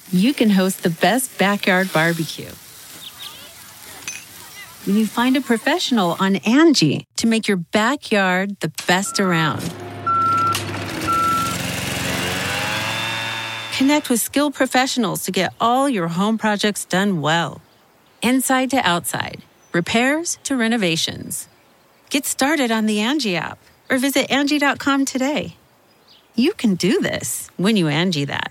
you can host the best backyard barbecue. When you find a professional on Angie to make your backyard the best around. Connect with skilled professionals to get all your home projects done well. Inside to outside, repairs to renovations. Get started on the Angie app or visit Angie.com today. You can do this when you Angie that.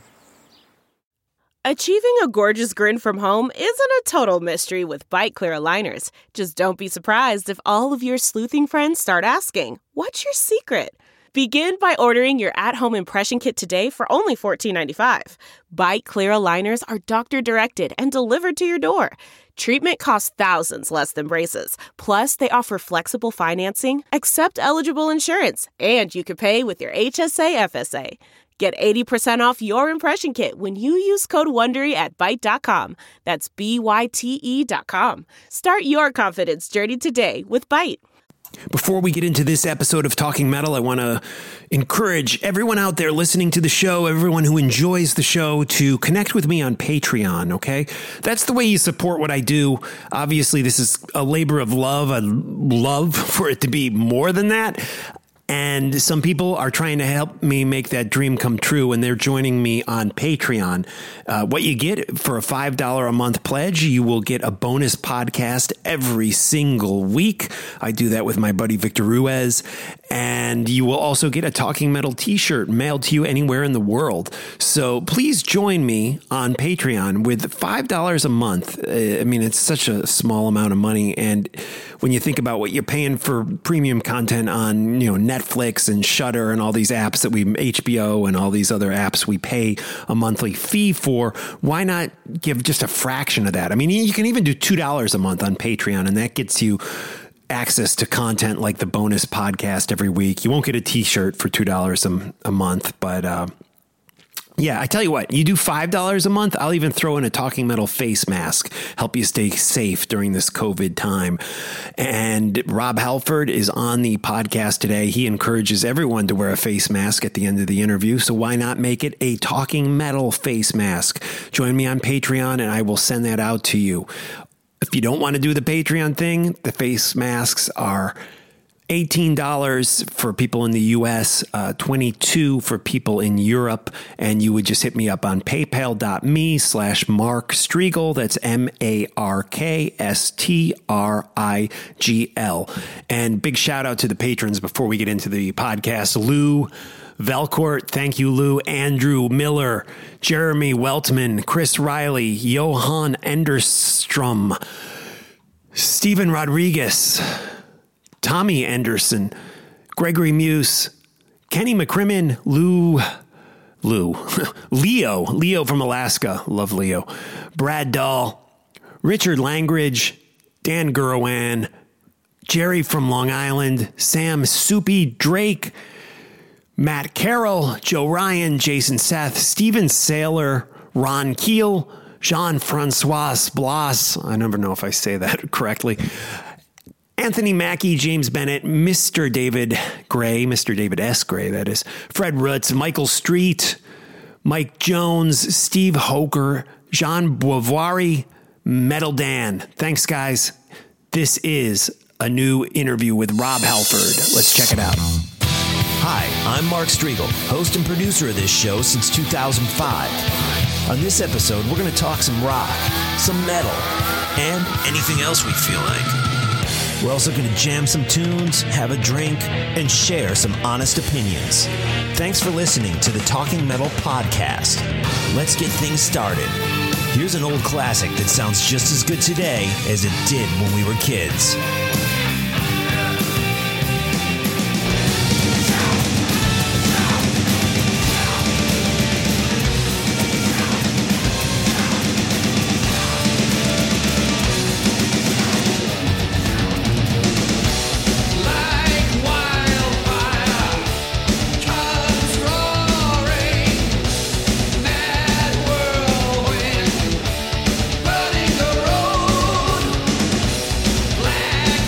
Achieving a gorgeous grin from home isn't a total mystery with Byte Clear aligners. Just don't be surprised if all of your sleuthing friends start asking, "What's your secret?" Begin by ordering your at-home impression kit today for only $14.95. Byte Clear aligners are doctor-directed and delivered to your door. Treatment costs thousands less than braces. Plus, they offer flexible financing, accept eligible insurance, and you can pay with your HSA FSA. Get 80% off your impression kit when you use code WONDERY at Byte.com. That's BYTE.com. Start your confidence journey today with Byte. Before we get into this episode of Talking Metal, I want to encourage everyone out there listening to the show, everyone who enjoys the show, to connect with me on Patreon, okay? That's the way you support what I do. Obviously, this is a labor of love. I'd love for it to be more than that. And some people are trying to help me make that dream come true, and they're joining me on Patreon. What you get for a $5 a month pledge, you will get a bonus podcast every single week. I do that with my buddy Victor Ruiz. And you will also get a Talking Metal t-shirt mailed to you anywhere in the world. So please join me on Patreon with $5 a month. I mean, it's such a small amount of money. And when you think about what you're paying for premium content on, Netflix and Shudder and all these apps that HBO and all these other apps we pay a monthly fee for, why not give just a fraction of that? I mean, you can even do $2 a month on Patreon, and that gets you access to content like the bonus podcast every week. You won't get a t-shirt for $2 a month, but yeah, I tell you what, you do $5 a month, I'll even throw in a Talking Metal face mask, help you stay safe during this COVID time. And Rob Halford is on the podcast today. He encourages everyone to wear a face mask at the end of the interview, so why not make it a Talking Metal face mask? Join me on Patreon and I will send that out to you. If you don't want to do the Patreon thing, the face masks are $18 for people in the US, $22 for people in Europe, and you would just hit me up on paypal.me/Mark Strigl. That's MarkStrigl. And big shout out to the patrons before we get into the podcast. Lou Velcourt, thank you, Lou. Andrew Miller, Jeremy Weltman, Chris Riley, Johan Enderstrom, Stephen Rodriguez, Tommy Anderson, Gregory Muse, Kenny McCrimmon, Leo from Alaska, love Leo, Brad Dahl, Richard Langridge, Dan Gurwan, Jerry from Long Island, Sam Soupy, Drake, Matt Carroll, Joe Ryan, Jason Seth, Steven Saylor, Ron Keel, Jean-Francois Blas, I never know if I say that correctly, Anthony Mackey, James Bennett, Mr. David Gray, Mr. David S. Gray, that is, Fred Rutz, Michael Street, Mike Jones, Steve Hoker, Jean Boivoire, Metal Dan. Thanks, guys. This is a new interview with Rob Halford. Let's check it out. Hi, I'm Mark Strigl, host and producer of this show since 2005. On this episode, we're going to talk some rock, some metal, and anything else we feel like. We're also going to jam some tunes, have a drink, and share some honest opinions. Thanks for listening to the Talking Metal podcast. Let's get things started. Here's an old classic that sounds just as good today as it did when we were kids. Black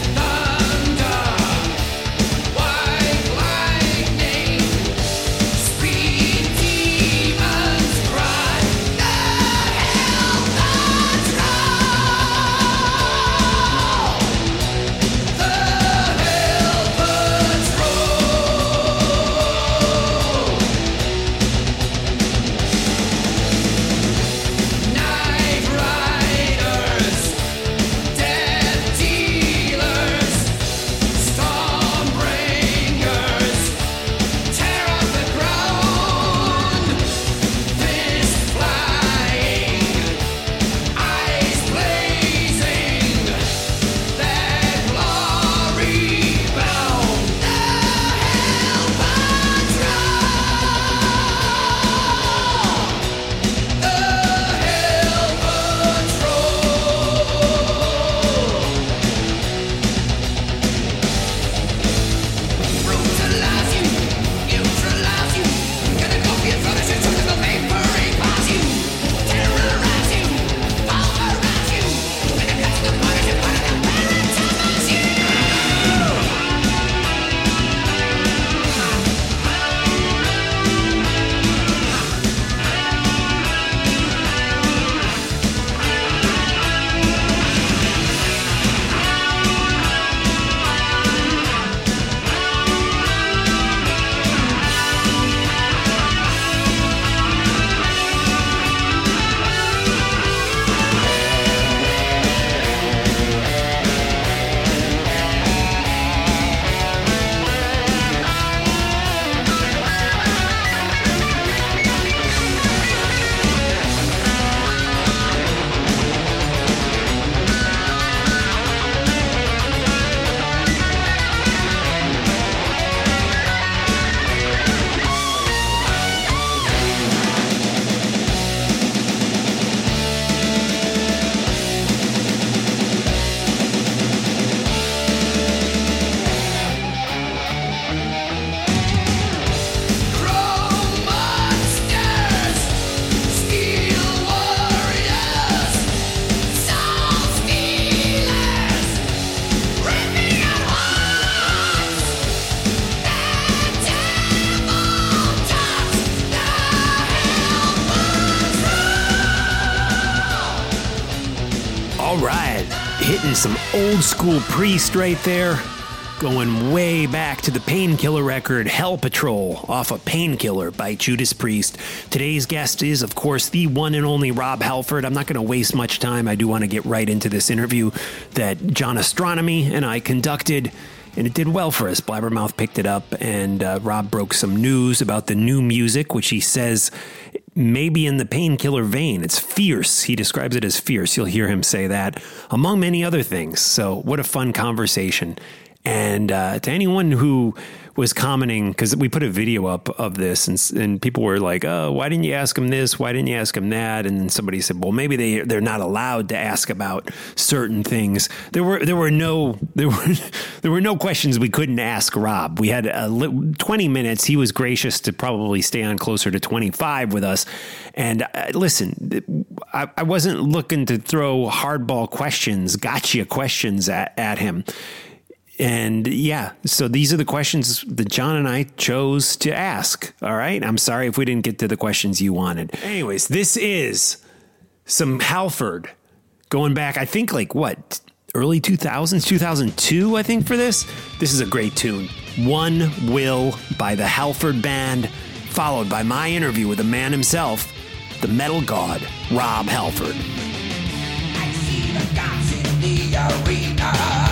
All right, hitting some old school Priest right there. Going way back to the Painkiller record, Hell Patrol, off of Painkiller by Judas Priest. Today's guest is, of course, the one and only Rob Halford. I'm not going to waste much time. I do want to get right into this interview that John Astronomy and I conducted, and it did well for us. Blabbermouth picked it up, and Rob broke some news about the new music, which he says maybe in the Painkiller vein. It's fierce. He describes it as fierce. You'll hear him say that, among many other things. So what a fun conversation. And to anyone who was commenting, because we put a video up of this, and people were like, "Oh, why didn't you ask him this? Why didn't you ask him that?" And then somebody said, "Well, maybe they're not allowed to ask about certain things." There were no questions we couldn't ask Rob. We had 20 minutes. He was gracious to probably stay on closer to 25 with us. And listen, I wasn't looking to throw hardball questions, gotcha questions at him. And yeah, so these are the questions that John and I chose to ask. All right. I'm sorry if we didn't get to the questions you wanted. Anyways, this is some Halford going back, I think early 2000s, 2002, I think for this. This is a great tune. One Will by the Halford Band, followed by my interview with the man himself, the metal god, Rob Halford. I see the gods in the arena.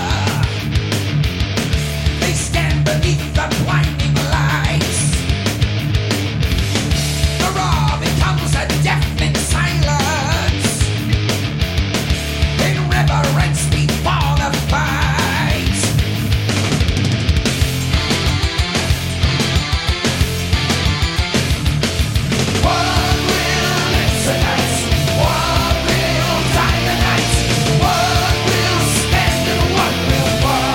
They stand beneath the blinding lights. The roar becomes a deafening silence. In reverence before the fight. One will live tonight. One will die tonight. One will stand and one will fall.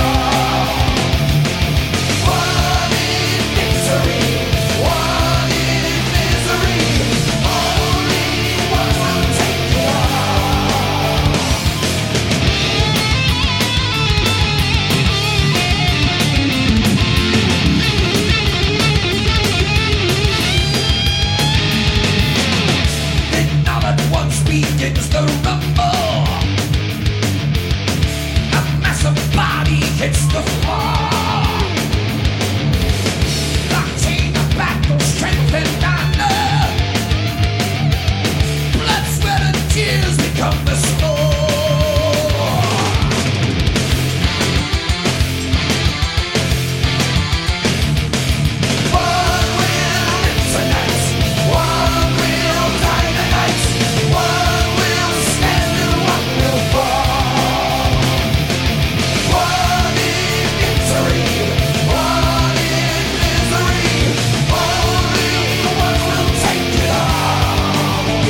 One in victory, one in misery. Only one will take it all. Then all at once begins the rumble. A massive body hits the floor. Octane of battle, strength and honor. Blood, sweat, and tears become the score. One will live tonight. One will die tonight. One will stand and one will fall. One in victory, one in misery. Only one will take it all.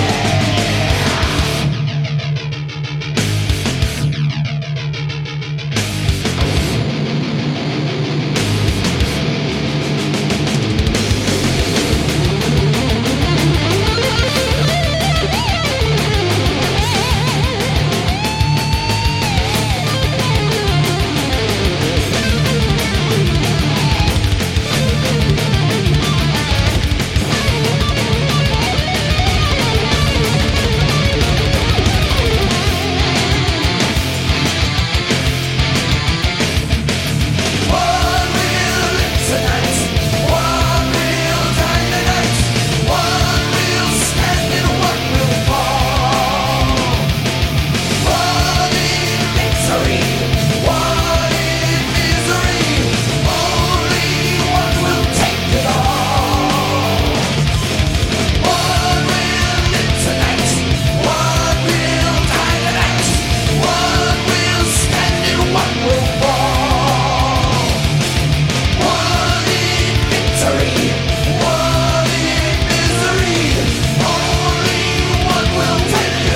One will live tonight. One will die tonight. One will stand and one will fall. One in victory, one in misery. Only one will take it all. One will live tonight. One will die tonight. One will stand and one will fall. One in victory, one in misery. Only one will take it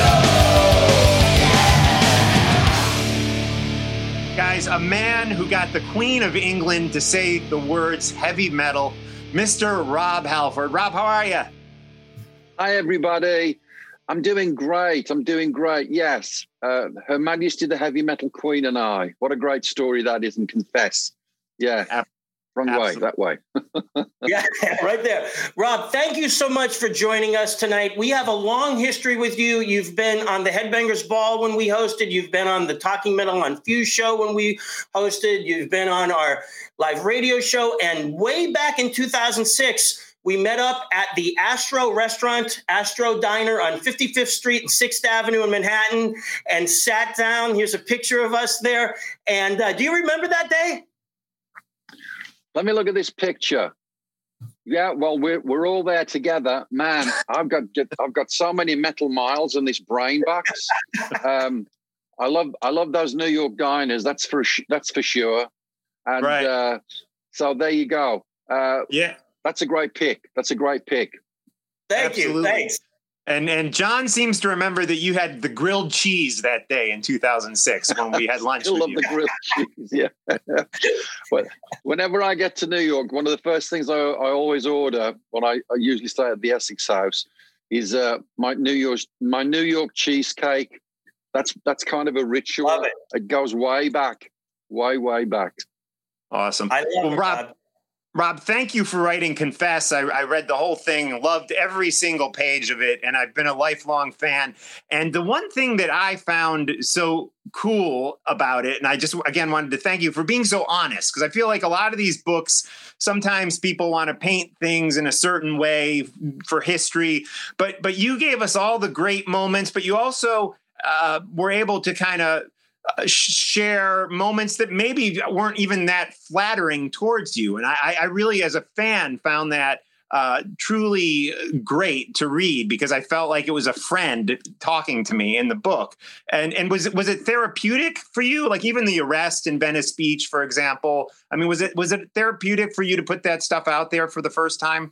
all. Guys, a man who got the Queen of England to say the words heavy metal, Mr. Rob Halford. Rob, how are you? Hi, everybody. I'm doing great. Yes. Her Majesty the Heavy Metal Queen and I. What a great story that is, and confess. Yeah. Wrong way, that way. Yeah, right there. Rob, thank you so much for joining us tonight. We have a long history with you. You've been on the Headbangers Ball when we hosted. You've been on the Talking Metal on Fuse show when we hosted. You've been on our live radio show. And way back in 2006, we met up at the Astro Restaurant, Astro Diner on 55th Street and 6th Avenue in Manhattan and sat down. Here's a picture of us there. And do you remember that day? Let me look at this picture. Yeah, well, we're all there together, man. I've got so many metal miles in this brain box. I love those New York diners. That's for sure. And right. So there you go. Yeah, that's a great pick. Thank you. Thanks. And John seems to remember that you had the grilled cheese that day in 2006 when we had lunch. Still love the grilled cheese, yeah. But whenever I get to New York, one of the first things I always order when I usually stay at the Essex House is my New York cheesecake. That's kind of a ritual. Love it. It goes way back, way back. Awesome. I love it, Rob, thank you for writing Confess. I read the whole thing, loved every single page of it, and I've been a lifelong fan. And the one thing that I found so cool about it, and I just, again, wanted to thank you for being so honest, because I feel like a lot of these books, sometimes people want to paint things in a certain way for history, but you gave us all the great moments, but you also were able to kind of share moments that maybe weren't even that flattering towards you. And I really, as a fan, found that truly great to read, because I felt like it was a friend talking to me in the book. And was it therapeutic for you? Like even the arrest in Venice Beach, for example. I mean, was it therapeutic for you to put that stuff out there for the first time?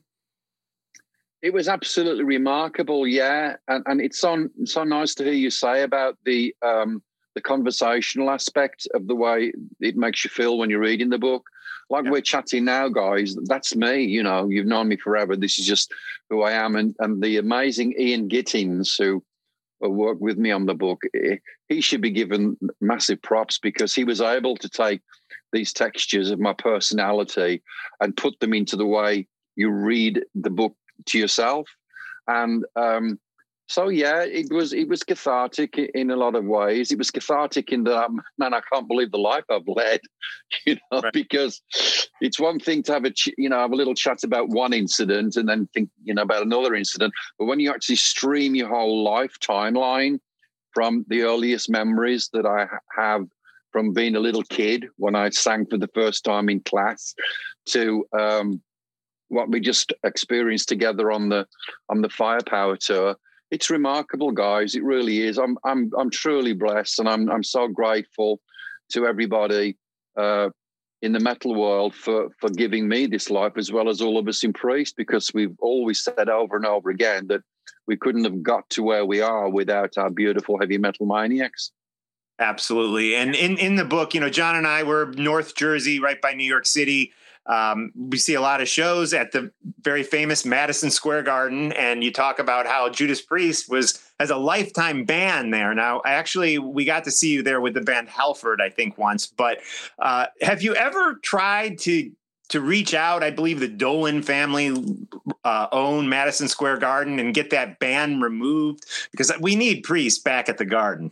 It was absolutely remarkable, yeah. And it's so nice to hear you say about the conversational aspect of the way it makes you feel when you're reading the book. Like we're chatting now, guys, that's me, you know, you've known me forever. This is just who I am. And the amazing Ian Gittins, who worked with me on the book, he should be given massive props, because he was able to take these textures of my personality and put them into the way you read the book to yourself. And so yeah, it was cathartic in a lot of ways. It was cathartic in that, man, I can't believe the life I've led, you know, right. Because it's one thing to have have a little chat about one incident and then think, about another incident. But when you actually stream your whole life timeline from the earliest memories that I have from being a little kid when I sang for the first time in class to what we just experienced together on the Firepower tour. It's remarkable, guys. It really is. I'm truly blessed, and I'm so grateful to everybody in the metal world for giving me this life, as well as all of us in Priest, because we've always said over and over again that we couldn't have got to where we are without our beautiful heavy metal maniacs. Absolutely. And in the book, John and I were North Jersey, right by New York City. We see a lot of shows at the very famous Madison Square Garden, and you talk about how Judas Priest has a lifetime ban there. Now, we got to see you there with the band Halford, I think, once. But have you ever tried to reach out? I believe the Dolan family own Madison Square Garden and get that ban removed, because we need Priest back at the Garden.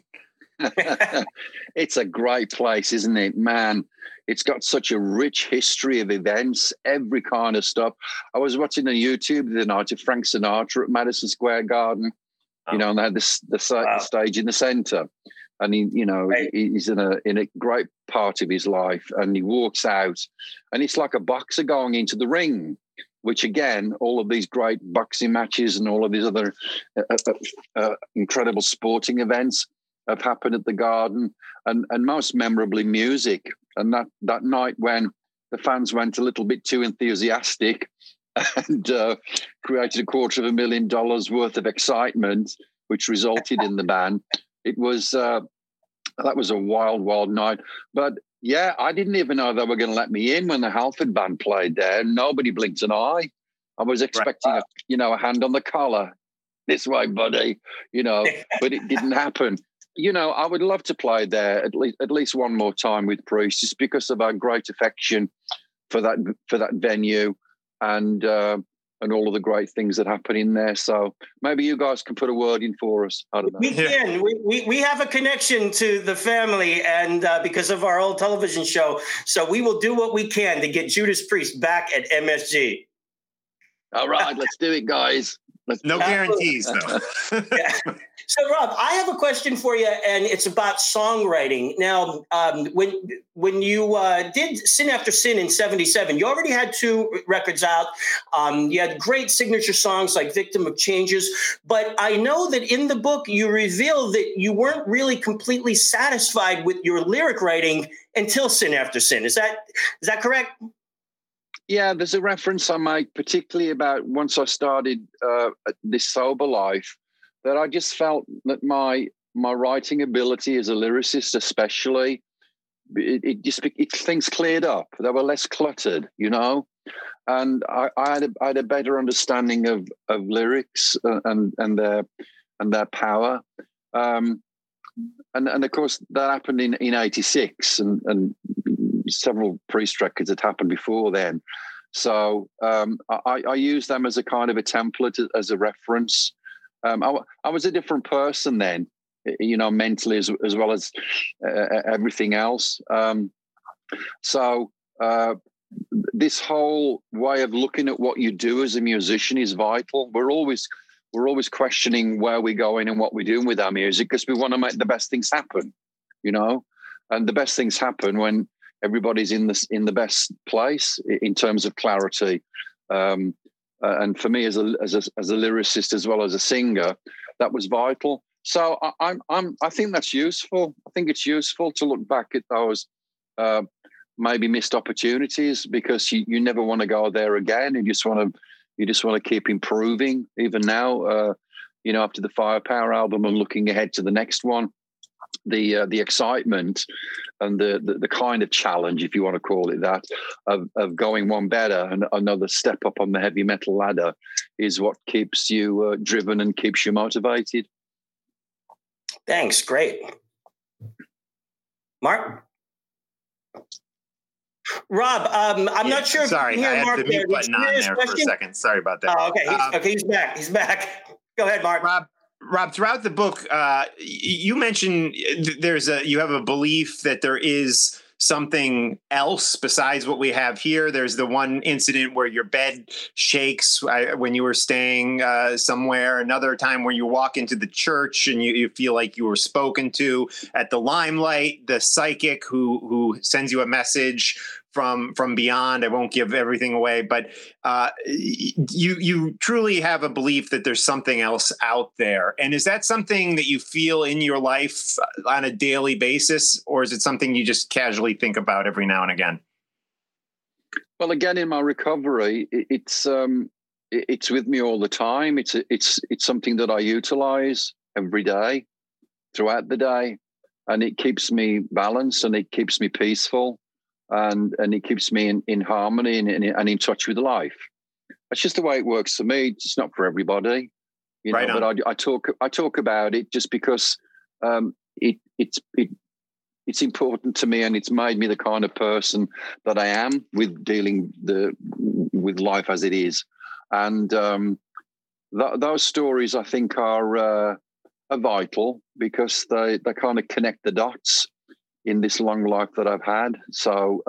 It's a great place, isn't it, man? It's got such a rich history of events, every kind of stuff. I was watching on YouTube the night of Frank Sinatra at Madison Square Garden, and they had the stage in the center, and he's in a great part of his life, and he walks out, and it's like a boxer going into the ring, which again, all of these great boxing matches and all of these other incredible sporting events have happened at the Garden, and most memorably music. And that night when the fans went a little bit too enthusiastic and created $250,000 worth of excitement, which resulted in the ban, that was a wild night. But yeah, I didn't even know they were going to let me in when the Halford band played there. Nobody blinked an eye. I was expecting a hand on the collar, this way, buddy, but it didn't happen. I would love to play there at least one more time with Priest, just because of our great affection that venue, and all of the great things that happen in there. So maybe you guys can put a word in for us. I don't know. We can. We have a connection to the family, and because of our old television show, so we will do what we can to get Judas Priest back at MSG. All right, let's do it, guys. No guarantees, though. Yeah. So, Rob, I have a question for you, and it's about songwriting. Now, when you did Sin After Sin in '77, you already had 2 records out. You had great signature songs like Victim of Changes. But I know that in the book, you reveal that you weren't really completely satisfied with your lyric writing until Sin After Sin. Is that correct? Yeah, there's a reference I make, particularly about once I started this sober life, that I just felt that my writing ability as a lyricist, especially, things cleared up. They were less cluttered, and I had a better understanding of lyrics and their power. And of course that happened in '86, and several Priest records had happened before then. So I use them as a kind of a template, as a reference. I was a different person then, mentally as well as everything else. So this whole way of looking at what you do as a musician is vital. We're always questioning where we're going and what we're doing with our music, because we want to make the best things happen, and the best things happen when everybody's in the best place in terms of clarity. And for me as a lyricist as well as a singer, that was vital. So I think that's useful. I think it's useful to look back at those maybe missed opportunities, because you never want to go there again. You just want to keep improving. Even now, after the Firepower album and looking ahead to the next one, the excitement and the kind of challenge, if you want to call it that, of going one better and another step up on the heavy metal ladder is what keeps you driven and keeps you motivated. Thanks. Great. Mark? Rob, I'm not sure. Sorry, I had the mute button on there for a second. Sorry about that. Oh, okay. He's back. He's back. Go ahead, Mark. Rob, throughout the book, you mentioned you have a belief that there is something else besides what we have here. There's the one incident where your bed shakes when you were staying somewhere. Another time where you walk into the church and you feel like you were spoken to. At the Limelight, the psychic who sends you a message from beyond. I won't give everything away, but you truly have a belief that there's something else out there. And is that something that you feel in your life on a daily basis, or is it something you just casually think about every now and again? Well, again, in my recovery, it's with me all the time. It's something that I utilize every day, throughout the day, and it keeps me balanced and it keeps me peaceful. And it keeps me in harmony and in touch with life. That's just the way it works for me. It's not for everybody, right know. But I talk about it just because it's important to me, and it's made me the kind of person that I am with dealing with life as it is. And those stories, I think, are vital because they kind of connect the dots in this long life that I've had. So,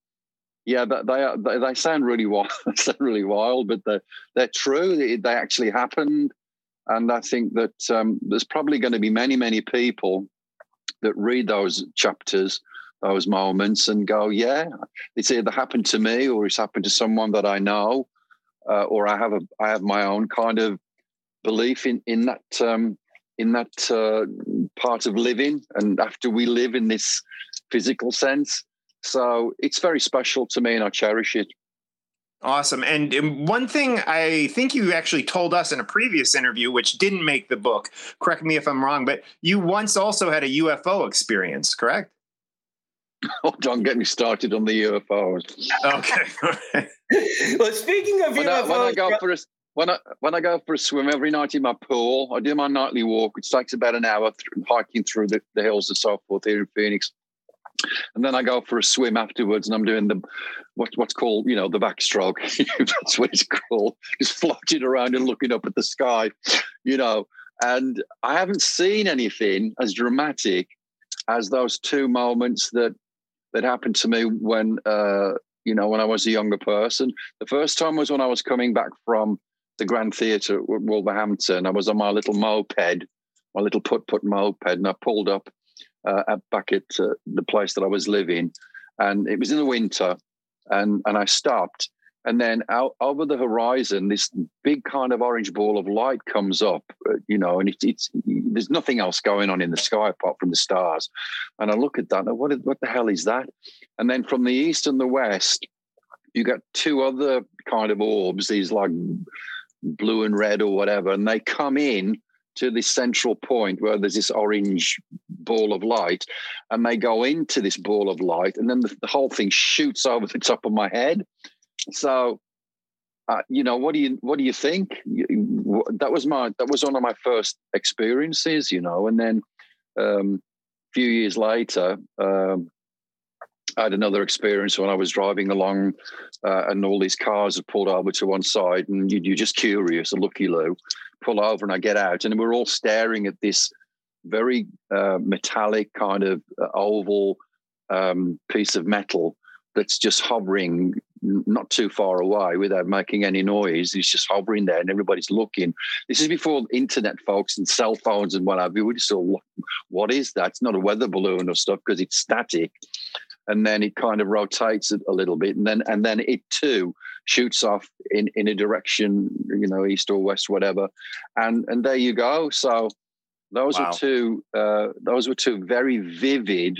they sound really wild, but they're true. They actually happened. And I think that there's probably going to be many, many people that read those chapters, those moments, and go, yeah, it's either happened to me or it's happened to someone that I know, or I have my own kind of belief in that part of living, and after we live in this physical sense. So it's very special to me and I cherish it. Awesome. And one thing I think you actually told us in a previous interview, which didn't make the book, correct me if I'm wrong, but you once also had a UFO experience, correct? Oh, don't get me started on the UFOs. Okay. Well, speaking of UFOs... When I go for a swim every night in my pool, I do my nightly walk, which takes about an hour hiking through the hills and so forth here in Phoenix. And then I go for a swim afterwards, and I'm doing the what's called, the backstroke. That's what it's called. Just floating around and looking up at the sky, And I haven't seen anything as dramatic as those two moments that happened to me when when I was a younger person. The first time was when I was coming back from the Grand Theatre at Wolverhampton. I was on my little moped, my little put moped, and I pulled up back at the place that I was living, and it was in the winter, and I stopped, and then out over the horizon, this big kind of orange ball of light comes up, and it's there's nothing else going on in the sky apart from the stars, and I look at that, and what the hell is that? And then from the east and the west, you got two other kind of orbs, these like blue and red or whatever, and they come in to this central point where there's this orange ball of light, and they go into this ball of light, and then the whole thing shoots over the top of my head. So, what do you think? That was one of my first experiences, and then a few years later, I had another experience when I was driving along, and all these cars had pulled over to one side, and you're just curious, a looky-loo, pull over, and I get out, and we're all staring at this very metallic kind of oval piece of metal that's just hovering not too far away without making any noise. It's just hovering there, and everybody's looking. This is before internet, folks, and cell phones and what have you. We just thought, what is that? It's not a weather balloon or stuff because it's static. And then it kind of rotates a little bit, and then it too shoots off in a direction, east or west, whatever. And there you go. So those were two very vivid,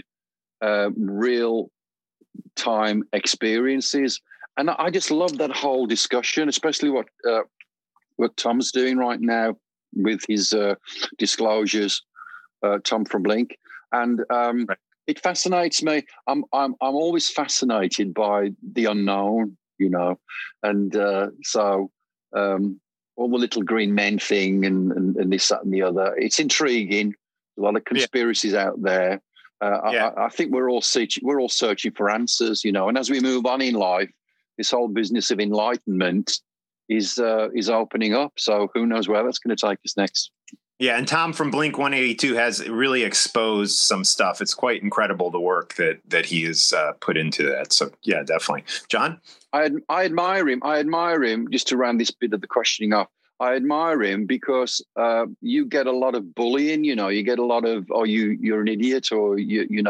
real time experiences. And I just love that whole discussion, especially what Tom's doing right now with his disclosures, Tom from Blink. And right. It fascinates me. I'm always fascinated by the unknown, and so all the little green men thing and this, that, and the other. It's intriguing. A lot of conspiracies out there. I think we're all searching for answers, And as we move on in life, this whole business of enlightenment is opening up. So who knows where that's going to take us next? Yeah, and Tom from Blink 182 has really exposed some stuff. It's quite incredible, the work that he has put into that. So, yeah, definitely. John? I admire him. I admire him, just to round this bit of the questioning off. I admire him because you get a lot of bullying, you get a lot of, you're an idiot, or,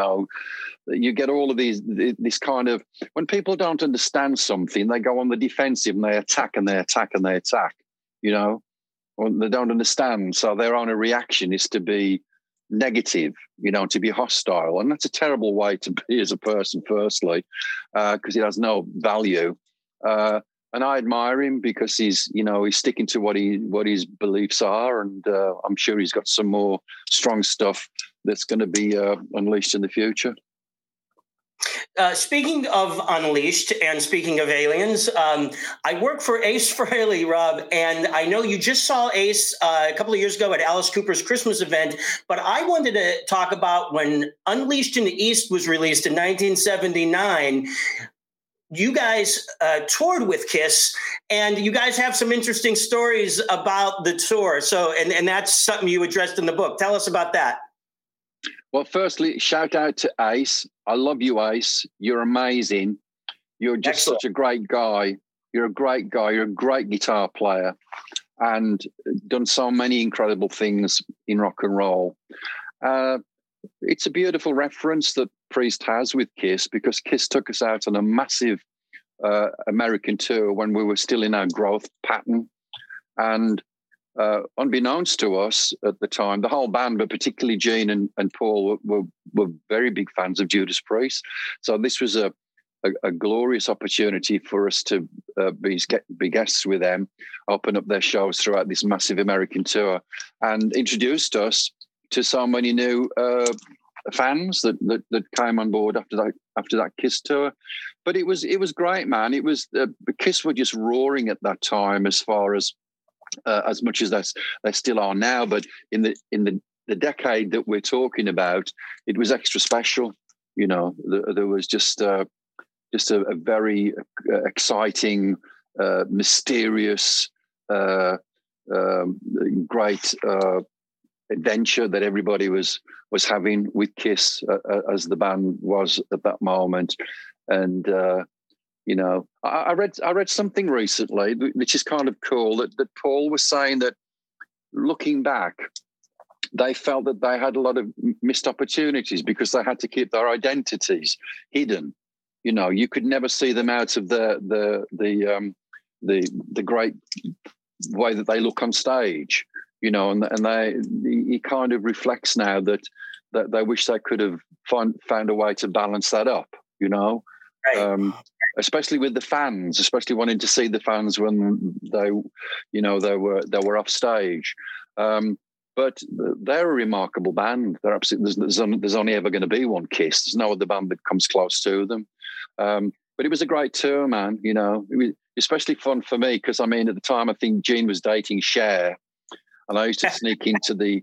you get all of this kind of, when people don't understand something, they go on the defensive and they attack and they attack and they attack, Or they don't understand. So their only reaction is to be negative, to be hostile. And that's a terrible way to be as a person, firstly, because it has no value. And I admire him because he's sticking to what his beliefs are. And I'm sure he's got some more strong stuff that's going to be unleashed in the future. Speaking of Unleashed and speaking of aliens, I work for Ace Frehley, Rob, and I know you just saw Ace a couple of years ago at Alice Cooper's Christmas event, but I wanted to talk about when Unleashed in the East was released in 1979. You guys toured with Kiss, and you guys have some interesting stories about the tour. So, and that's something you addressed in the book. Tell us about that. Well, firstly, shout out to Ace. I love you, Ace. You're amazing. You're just such a great guy. You're a great guy. You're a great guitar player and done so many incredible things in rock and roll. It's a beautiful reference that Priest has with Kiss, because Kiss took us out on a massive American tour when we were still in our growth pattern. And unbeknownst to us at the time, the whole band, but particularly Gene and Paul, were very big fans of Judas Priest. So this was a glorious opportunity for us to be guests with them, open up their shows throughout this massive American tour, and introduced us to so many new fans that came on board after that Kiss tour. But it was great, man. It was Kiss were just roaring at that time, as far as much as they still are now. But in the decade that we're talking about, it was extra special. There was just a very exciting, mysterious, great adventure that everybody was having with Kiss as the band was at that moment. And I read something recently which is kind of cool that Paul was saying that looking back, they felt that they had a lot of missed opportunities because they had to keep their identities hidden. You could never see them out of the great way that they look on stage. He kind of reflects now that they wish they could have found a way to balance that up. Right. Especially with the fans, especially wanting to see the fans when they were off stage. But they're a remarkable band. They're absolutely. There's only ever going to be one Kiss. There's no other band that comes close to them. But it was a great tour, man. It was especially fun for me because at the time I think Gene was dating Cher, and I used to sneak into the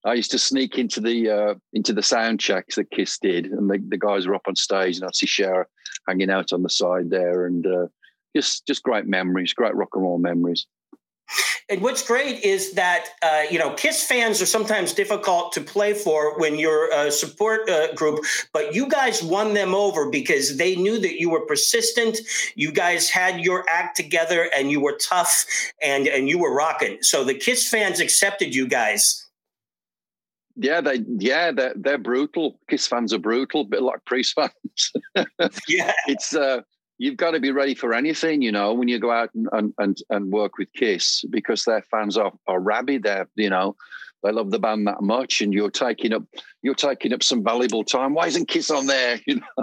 sound checks that Kiss did, and the guys were up on stage, and I'd see Cher hanging out on the side there, and just great memories, great rock and roll memories. And what's great is that, Kiss fans are sometimes difficult to play for when you're a support group, but you guys won them over because they knew that you were persistent. You guys had your act together and you were tough and you were rocking. So the Kiss fans accepted you guys. Yeah, they're brutal. Kiss fans are brutal, a bit like Priest fans. Yeah. It's you've got to be ready for anything, when you go out and work with Kiss, because their fans are rabid. They love the band that much, and you're taking up some valuable time. Why isn't Kiss on there?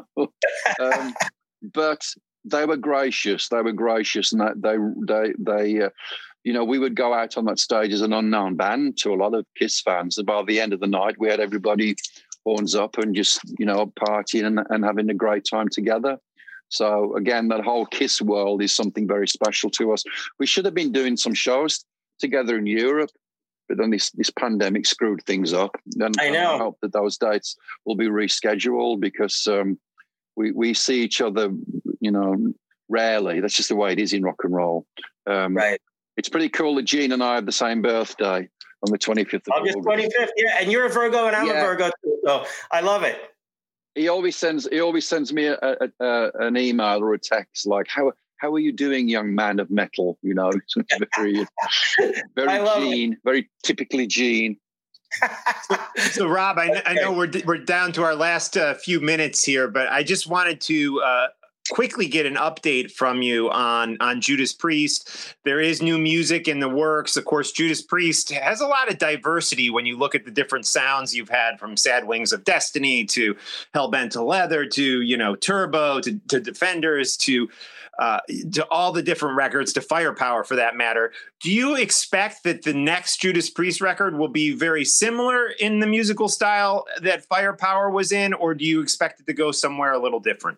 But they were gracious. And we would go out on that stage as an unknown band to a lot of Kiss fans, and by the end of the night, we had everybody horns up and just partying and having a great time together. So again, that whole Kiss world is something very special to us. We should have been doing some shows together in Europe, but then this pandemic screwed things up. And I know. I hope that those dates will be rescheduled because we see each other, rarely. That's just the way it is in rock and roll. Right. It's pretty cool that Gene and I have the same birthday on the 25th of August. 25th, yeah. And you're a Virgo and I'm a Virgo too, so I love it. He always sends me an email or a text like, "How are you doing, young man of metal?" Very Gene, very typically Gene. So Rob, I know we're down to our last few minutes here, but I just wanted to quickly get an update from you on Judas Priest. There is new music in the works. Of course, Judas Priest has a lot of diversity when you look at the different sounds you've had, from Sad Wings of Destiny to Hellbent to Leather to, Turbo to Defenders to all the different records, to Firepower for that matter. Do you expect that the next Judas Priest record will be very similar in the musical style that Firepower was in, or do you expect it to go somewhere a little different?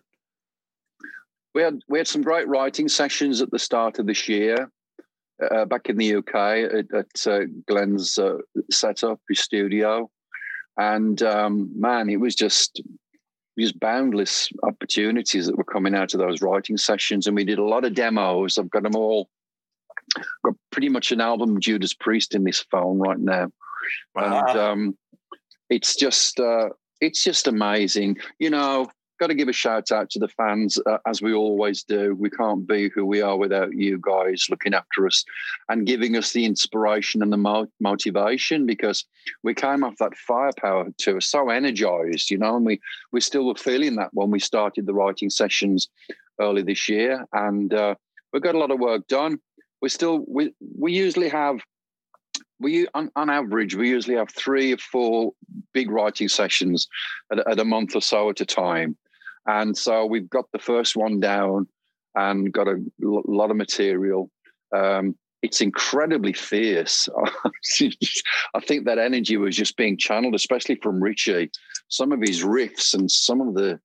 We had some great writing sessions at the start of this year, back in the UK at Glenn's setup, his studio, and man, it was just boundless opportunities that were coming out of those writing sessions, and we did a lot of demos. I've got them all. Got pretty much an album of Judas Priest in this phone right now, wow. And it's just amazing, Got to give a shout out to the fans, as we always do. We can't be who we are without you guys looking after us and giving us the inspiration and the motivation, because we came off that Firepower tour so energized, and we still were feeling that when we started the writing sessions early this year. And we've got a lot of work done. We usually have, on average, we usually have 3 or 4 big writing sessions at a month or so at a time. And so we've got the first one down and got a lot of material. It's incredibly fierce. I think that energy was just being channeled, especially from Richie. Some of his riffs and some of the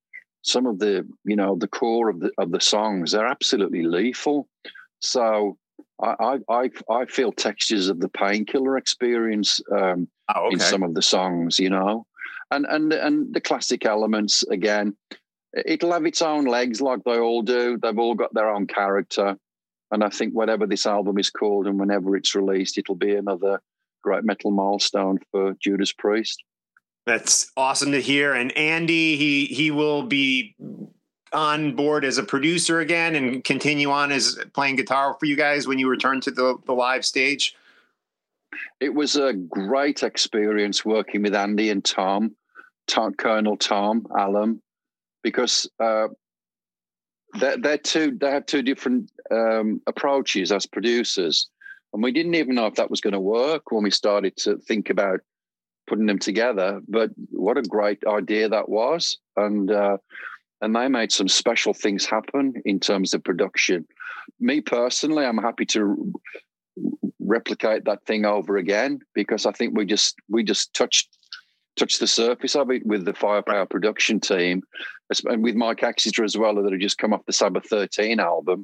the core of the songs, they're absolutely lethal. So I feel textures of the Painkiller experience in some of the songs, and the classic elements again. It'll have its own legs like they all do. They've all got their own character. And I think whatever this album is called and whenever it's released, it'll be another great metal milestone for Judas Priest. That's awesome to hear. And Andy, he will be on board as a producer again and continue on as playing guitar for you guys when you return to the live stage. It was a great experience working with Andy and Colonel Tom Allen, because they have two different approaches as producers, and we didn't even know if that was going to work when we started to think about putting them together. But what a great idea that was, and they made some special things happen in terms of production. Me personally, I'm happy to replicate that thing over again, because I think we just touched the surface of it with the Firepower production team, and with Mike Exeter as well, that had just come off the Sabbath 13 album.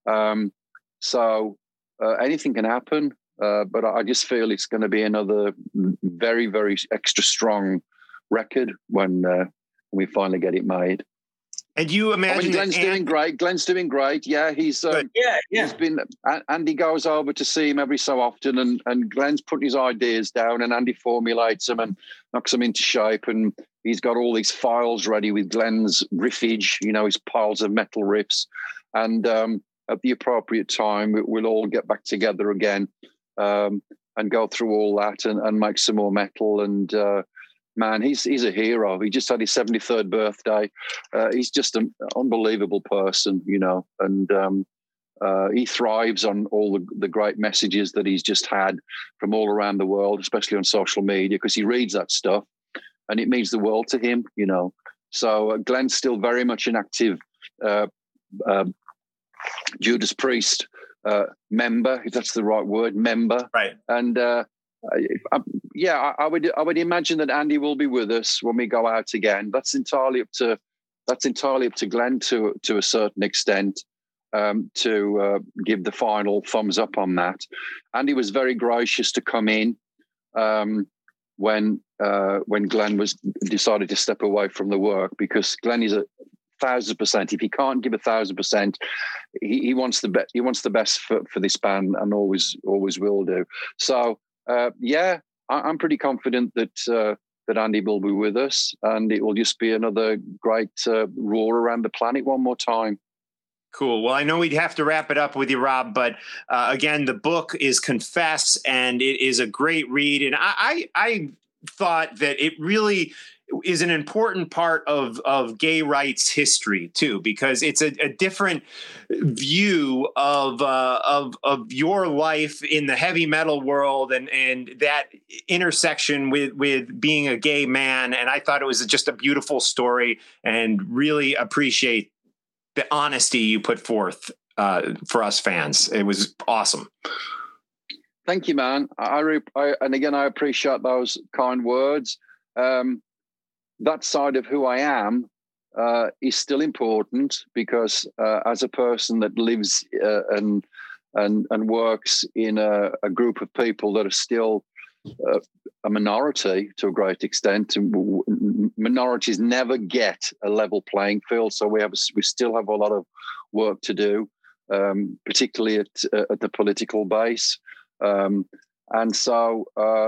So anything can happen, but I just feel it's going to be another very, very extra strong record when we finally get it made. And you imagine Glenn's doing great. Glenn's doing great. Yeah, he's been. Andy goes over to see him every so often, and Glenn's putting his ideas down, and Andy formulates them and knocks them into shape. And he's got all these files ready with Glenn's riffage, his piles of metal riffs. And at the appropriate time, we'll all get back together again and go through all that and make some more metal. And man, he's a hero. He just had his 73rd birthday. He's just an unbelievable person, and he thrives on all the great messages that he's just had from all around the world, especially on social media, because he reads that stuff and it means the world to him, So Glenn's still very much an active Judas Priest member, if that's the right word, member. Right. And I would imagine that Andy will be with us when we go out again. That's entirely up to Glenn to a certain extent, to give the final thumbs up on that. Andy was very gracious to come in when Glenn decided to step away from the work, because Glenn is 1,000%. If he can't give 1,000%, he wants the best. He wants the best for this band, and always will do. So. I'm pretty confident that Andy will be with us, and it will just be another great roar around the planet one more time. Cool. Well, I know we'd have to wrap it up with you, Rob, but again, the book is Confess, and it is a great read. And I thought that it really is an important part of gay rights history too, because it's a different view of your life in the heavy metal world and that intersection with being a gay man. And I thought it was just a beautiful story, and really appreciate the honesty you put forth for us fans. It was awesome. Thank you, man. And again, I appreciate those kind words. That side of who I am is still important, because as a person that lives and works in a group of people that are still a minority to a great extent, and minorities never get a level playing field. So we still have a lot of work to do, particularly at the political base. And so,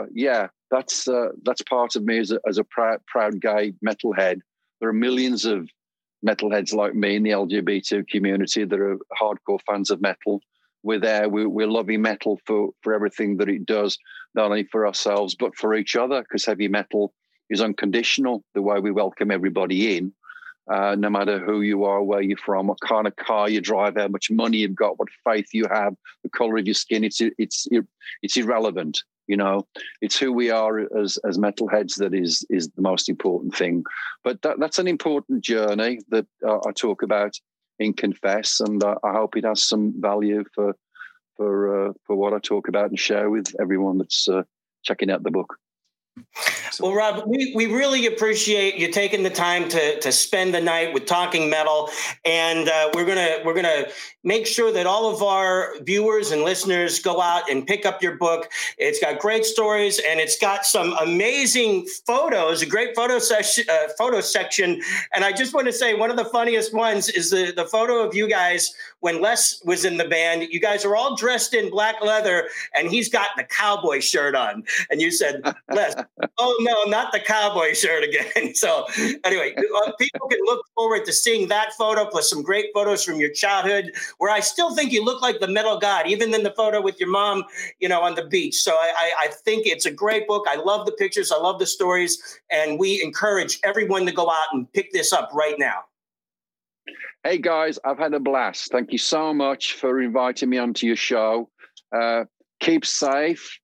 that's part of me as a proud gay metalhead. There are millions of metalheads like me in the LGBT community that are hardcore fans of metal. We're there. We're loving metal for everything that it does, not only for ourselves but for each other, because heavy metal is unconditional. The way we welcome everybody in, no matter who you are, where you're from, what kind of car you drive, how much money you've got, what faith you have, the color of your skin. It's irrelevant. It's who we are as metalheads that is the most important thing. But that's an important journey that I talk about in Confess, and I hope it has some value for what I talk about and share with everyone that's checking out the book. Well, Rob, we really appreciate you taking the time to spend the night with Talking Metal, and we're gonna make sure that all of our viewers and listeners go out and pick up your book. It's got great stories, and it's got some amazing photos, a great photo section. And I just want to say one of the funniest ones is the photo of you guys when Les was in the band. You guys are all dressed in black leather, and he's got the cowboy shirt on. And you said, Les, oh no, not the cowboy shirt again. So anyway, people can look forward to seeing that photo plus some great photos from your childhood, where I still think you look like the metal god, even in the photo with your mom, on the beach. So I think it's a great book. I love the pictures. I love the stories. And we encourage everyone to go out and pick this up right now. Hey guys, I've had a blast. Thank you so much for inviting me onto your show. Keep safe.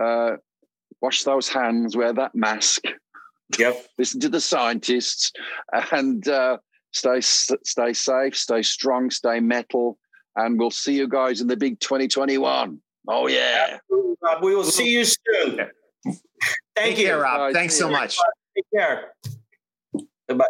Wash those hands. Wear that mask. Yep. Listen to the scientists, and stay safe, stay strong, stay metal, and we'll see you guys in the big 2021. Oh yeah. Absolutely, Rob. We will see you soon. Thank you, Rob. Thanks so much. Take care. Goodbye.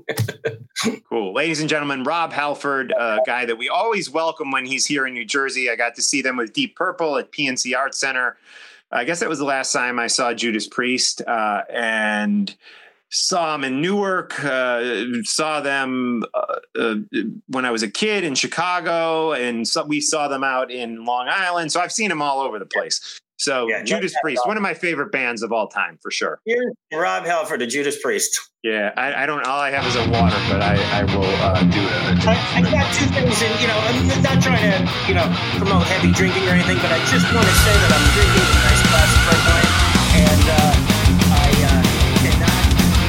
Cool. Ladies and gentlemen, Rob Halford, a guy that we always welcome when he's here in New Jersey. I got to see them with Deep Purple at PNC Arts Center. I guess that was the last time I saw Judas Priest, and saw them in Newark, saw them when I was a kid in Chicago, and we saw them out in Long Island. So I've seen them all over the place. So yeah, Judas Priest, one of my favorite bands of all time, for sure. Here's Rob Halford, the Judas Priest. Yeah, I don't. All I have is a water, but I will do it. I got two things, and I'm not trying to promote heavy drinking or anything, but I just want to say that I'm drinking a nice glass of red wine, and I cannot.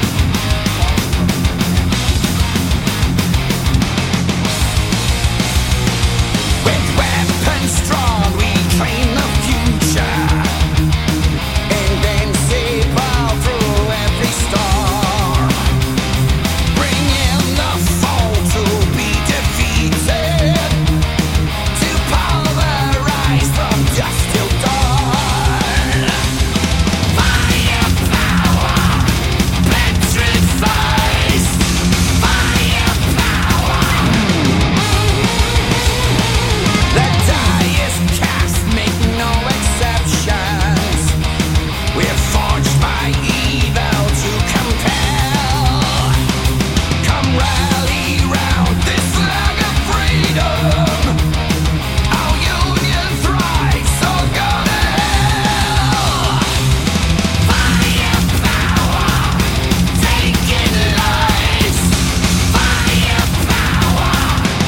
With weapons drawn, we train the future. Invincible through every storm. Bringing the foe to be defeated. To pulverize from dusk till dawn. Firepower petrifies. Firepower. The die is cast, make no exceptions. We're forged by evil to compel. Come rally round this flag of freedom. Our union thrives, so go to hell. Firepower, taking lives. Firepower,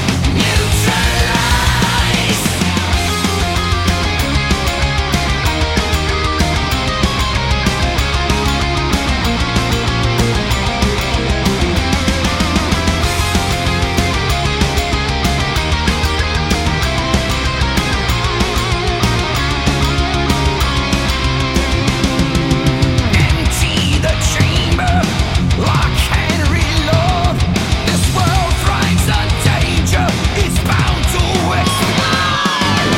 neutralize. Empty the chamber, lock and reload. This world thrives on danger, it's bound to explode.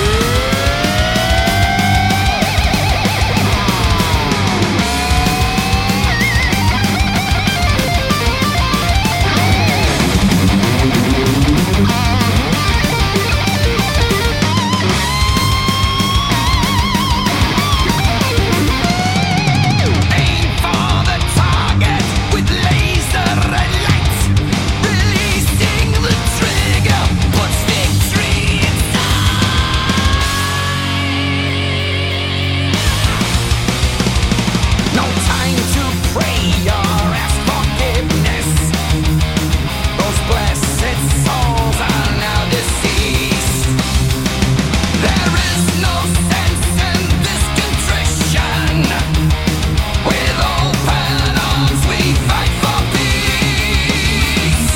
Aim for the target with laser light. Releasing the trigger puts victory inside. No time to pray or ask forgiveness. Those blessed souls are now deceased. There is no sense in this contrition. With open arms we fight for peace.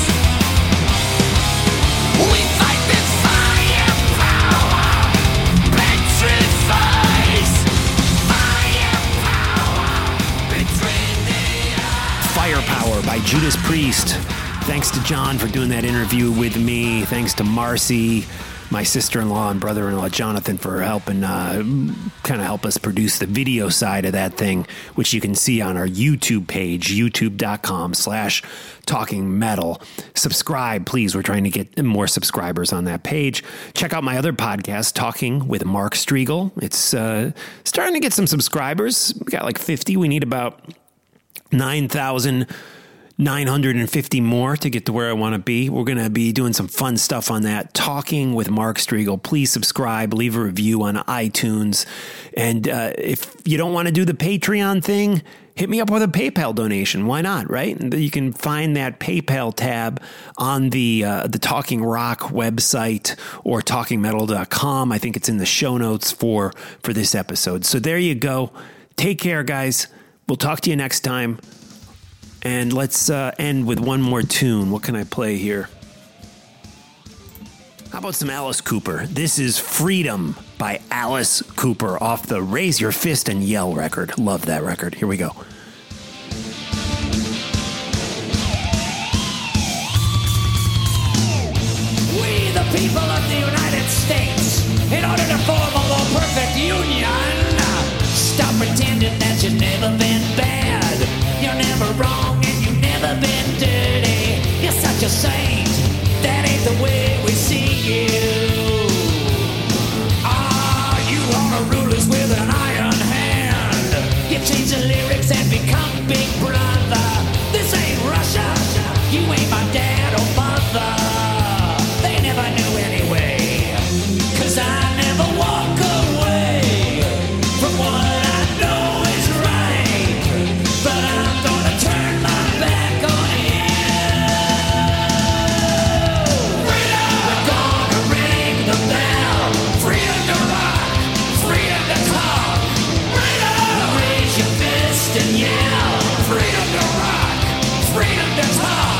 We fight with firepower, petrifies. Firepower, between the eyes. Firepower by Judas Priest. Thanks to John for doing that interview with me. Thanks to Marcy. my sister-in-law and brother-in-law Jonathan for helping kind of help us produce the video side of that thing, which you can see on our YouTube page, youtube.com/talkingmetal. Subscribe, please. We're trying to get more subscribers on that page. Check out my other podcast, Talking with Mark Strigl. It's starting to get some subscribers. We got like 50. We need about 9,950 more to get to where I want to be. We're going to be doing some fun stuff on that. Talking with Mark Strigl. Please subscribe, leave a review on iTunes. And if you don't want to do the Patreon thing, hit me up with a PayPal donation. Why not, right? You can find that PayPal tab on the Talking Rock website or talkingmetal.com. I think it's in the show notes for this episode. So there you go. Take care, guys. We'll talk to you next time. And let's end with one more tune. What can I play here? How about some Alice Cooper? This is Freedom by Alice Cooper off the Raise Your Fist and Yell record. Love that record. Here we go. We, the people of the United States, in order to form a more perfect union, stop pretending that you've never been bad. You're never wrong and you've never been dirty. You're such a saint. That ain't the way we see you. You are rulers with an iron hand. You change the lyrics and become Big Brother. This ain't Russia. You ain't my dad or mother. They never knew anyway. 'Cause I never walk away from what I know is right. But I'm gonna turn my back on you. Freedom! We're gonna ring the bell. Freedom to rock. Freedom to talk. Freedom! Raise your fist and yell. Freedom to rock. Freedom to talk.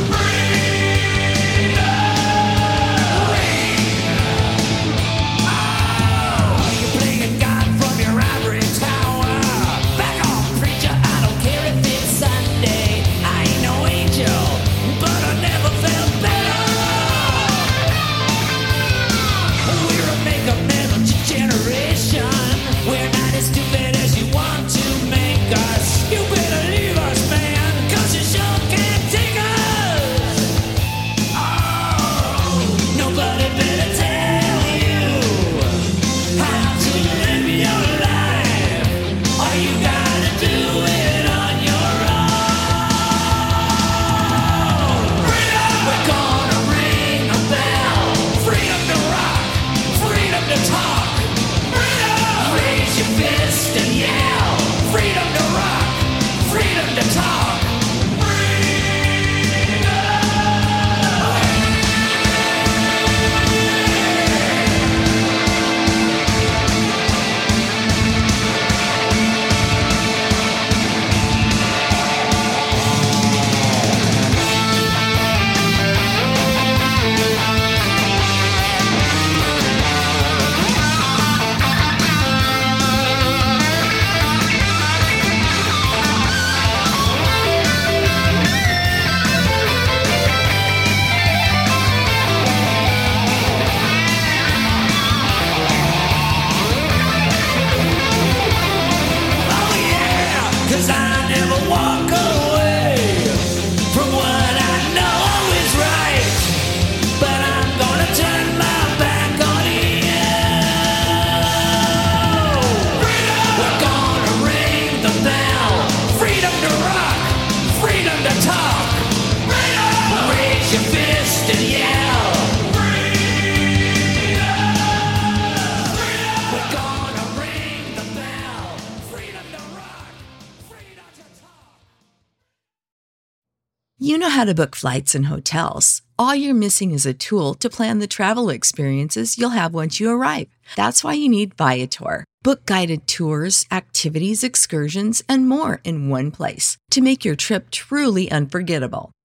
You know how to book flights and hotels. All you're missing is a tool to plan the travel experiences you'll have once you arrive. That's why you need Viator. Book guided tours, activities, excursions, and more in one place to make your trip truly unforgettable.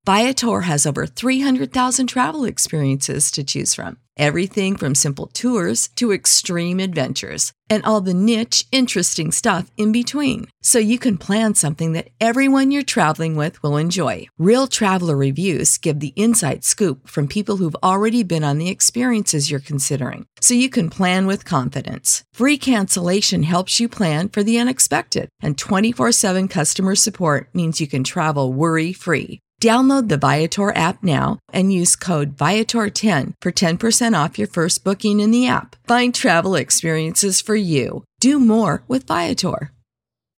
Viator has over 300,000 travel experiences to choose from. Everything from simple tours to extreme adventures and all the niche, interesting stuff in between. So you can plan something that everyone you're traveling with will enjoy. Real traveler reviews give the inside scoop from people who've already been on the experiences you're considering. So you can plan with confidence. Free cancellation helps you plan for the unexpected. And 24/7 customer support means you can travel worry-free. Download the Viator app now and use code Viator10 for 10% off your first booking in the app. Find travel experiences for you. Do more with Viator.